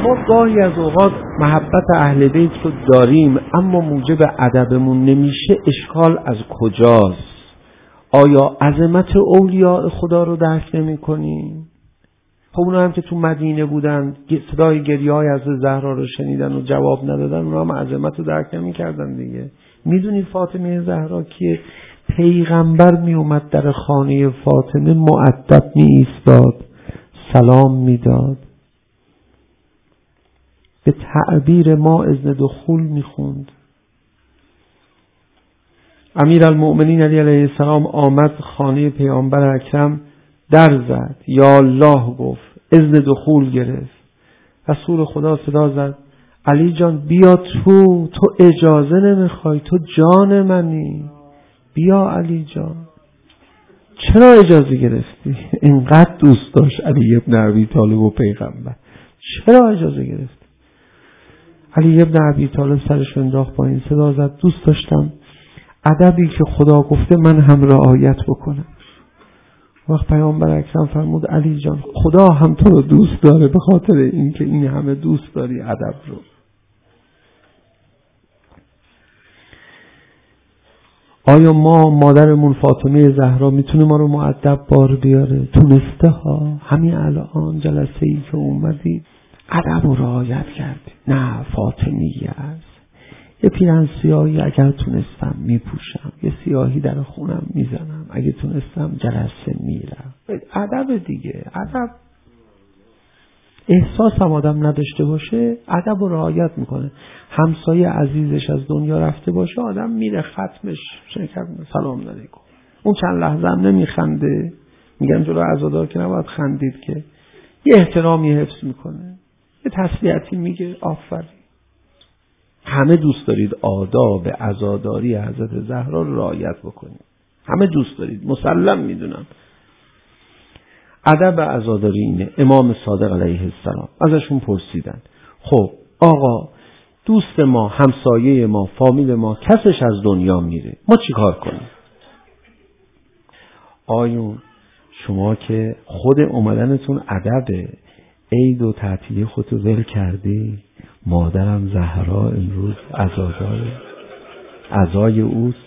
ما گاهی از اوقات محبت اهل بیت رو داریم اما موجب ادبمون نمیشه. اشکال از کجاست؟ آیا عظمت اولیاء خدا رو درک نمی کنیم؟ خب اونا هم که تو مدینه بودن صدای گریه های از زهرا رو شنیدن و جواب ندادن، اونا هم عظمت رو درک نمی کردن دیگه. میدونی فاطمه زهرا که پیغمبر می اومد در خانه فاطمه مؤدب می ایستاد، سلام می داد، به تعبیر ما اذن دخول می خوند. امیرالمؤمنین علی علیه السلام آمد خانه پیامبر اکرم، در زد، یا الله گفت، اذن دخول گرفت. رسول خدا صدا زد، علی جان بیا تو اجازه نمیخوای، تو جان منی، بیا علی جان. چرا اجازه گرفتی؟ اینقدر دوست داشت علی ابن ابی طالب و پیغمبر، چرا اجازه گرفتی؟ علی ابن ابی طالب سرش انداخت پایین، صدا زد، دوست داشتم ادبی که خدا گفته من هم رعایت بکنم. وقت پیامبر اکرم فرمود علی جان خدا هم تو رو دوست داره به خاطر اینکه این همه دوست داری ادب رو. آیا ما مادرمون فاطمه زهرا میتونه ما رو مؤدب بار بیاره؟ تونسته ها. همین الان جلسه ای که اومدید ادب رو رعایت کردی. نه فاطمیه است. یه پیرهن سیاهی اگر تونستم میپوشم، یه سیاهی در خونم میزنم، اگه تونستم جلسه میرم. ادب دیگه. ادب احساس هم آدم نداشته باشه ادب رو رعایت میکنه. همسایه عزیزش از دنیا رفته باشه آدم میره ختمش شکر سلام علیکم. اون چند لحظه هم نمیخنده، میگن جلو عزادار که نباید خندید، که یه احترامی حفظ میکنه، یه تسلیتی میگه آفرین. همه دوست دارید آداب عزاداری حضرت زهرا رو رعایت بکنید، همه دوست دارید، مسلم میدونم. ادب عزاداری اینه. امام صادق علیه السلام ازشون پرسیدن خب آقا دوست ما، همسایه ما، فامیل ما کسش از دنیا میره، ما چی کار کنیم؟ آیون شما که خود اومدنتون ادبه، عید و تعطیلی خودتو ول کردی، مادرم زهرا امروز عزاداره، عزای اوست.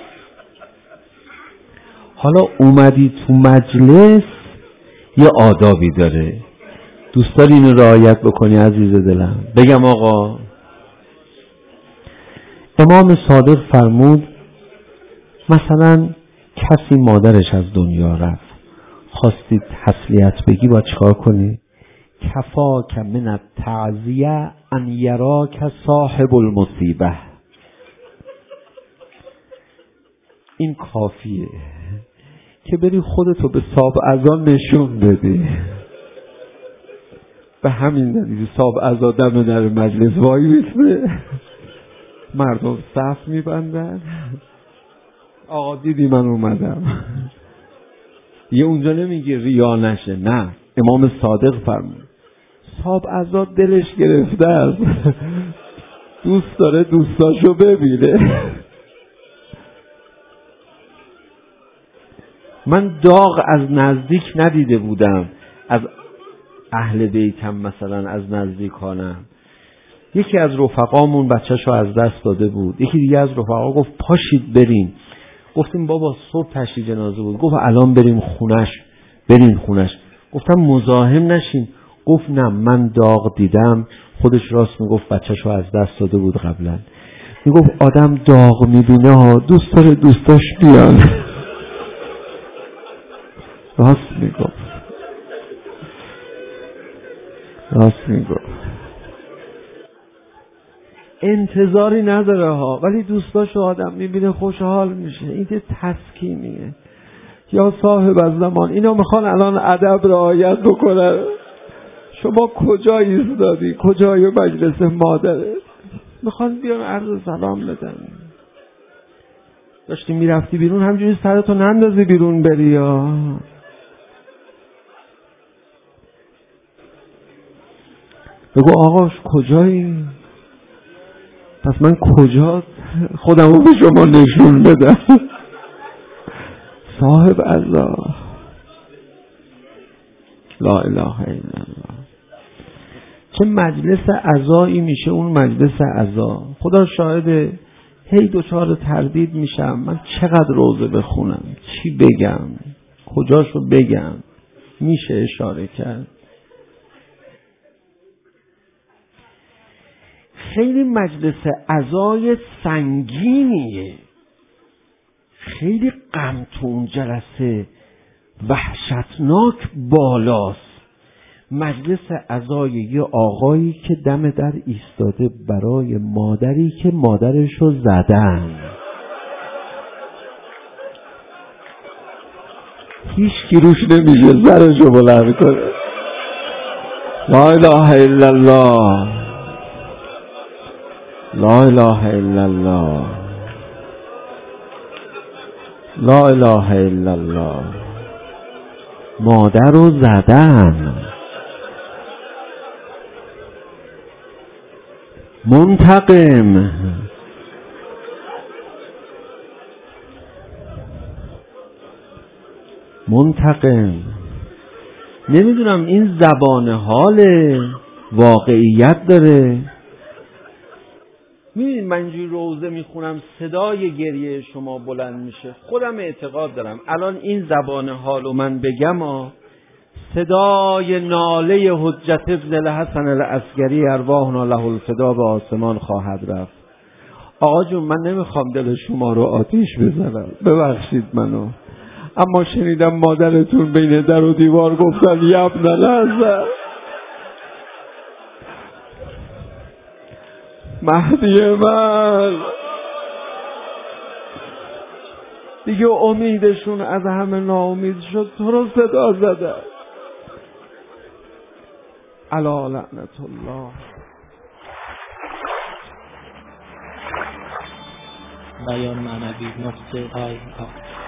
حالا اومدی تو مجلس یه آدابی داره، دوست داری اینو رعایت بکنی عزیز دلم؟ بگم آقا امام صادق فرمود مثلا کسی مادرش از دنیا رفت، خواستید تسلیت بگی باید چیکار کنی؟ کفاک من التعزیه ان یراک صاحب المصیبه. این کافیه که بری خودتو به صاحب عزا نشون بدی. به همین دلیل صاحب عزا دم در مجلس وای میسته، مردم صف میبندن، آقا دیدی من اومدم. یه اونجا نمیگه ریا نشه، نه، امام صادق فرمود صاحب عزا دلش گرفته است، دوست داره دوستاشو ببینه. من داغ از نزدیک ندیده بودم از اهل بیتم، مثلا از نزدیکانم. یکی از رفقامون بچه‌شو از دست داده بود، یکی دیگه از رفقا گفت پاشید بریم. گفتیم بابا صبح تشییع جنازه بود. گفت الان بریم خونش. گفتم مزاحم نشین. گفت نه من داغ دیدم. خودش راست میگفت، بچه‌شو از دست داده بود قبلا. میگفت آدم داغ میبینه ها، دوست داره دوستاش بیان. راست میگفت. انتظاری نداره ها، ولی دوستاشو آدم میبینه خوشحال میشه. این که تسکینیه. یا صاحب از زمان اینا میخوان الان ادب رعایت بکنن. شما کجا ایستادی؟ کجای مجلس مادره؟ میخوان بیان عرض سلام بدن. داشتی میرفتی بیرون همجوری سرتو نندازی بیرون بری یا بگو آقا کجایی؟ پس من کجا خودمو به شما نشون بدم؟ صاحب الله، لا اله الا الله. چه مجلس عزایی میشه اون مجلس عزا. خدا شاهده هی دچار تردید میشم من چقدر روزه بخونم، چی بگم، کجاشو بگم. میشه اشاره کرد خیلی مجلس عزای سنگینیه، خیلی غم تو اون جلسه وحشتناک بالاست. مجلس عزای یه آقایی که دم در ایستاده برای مادری که مادرشو زدن، هیچ کی روش نمیشه سرشو بلند کنه. لا اله الا الله، لا اله الا الله، لا اله الا الله. مادر رو زدن. منتقم. منتقم. نمیدونم این زبان حال واقعیت داره. میبینید من اینجوری روزه میخونم صدای گریه شما بلند میشه. خودم اعتقاد دارم الان این زبان حالو من بگم صدای ناله حجت ابن الحسن العسکری ارواحنا له الفدا به آسمان خواهد رفت. آقا جون من نمیخوام دل شما رو آتیش بزنم، ببخشید منو، اما شنیدم مادرتون بین در و دیوار گفتن یبن الحسن مهدی من. دیگه امیدشون از همه ناامید شد، تو رو صدا زده. الا لعنت الله. بیان معنوی نقطه های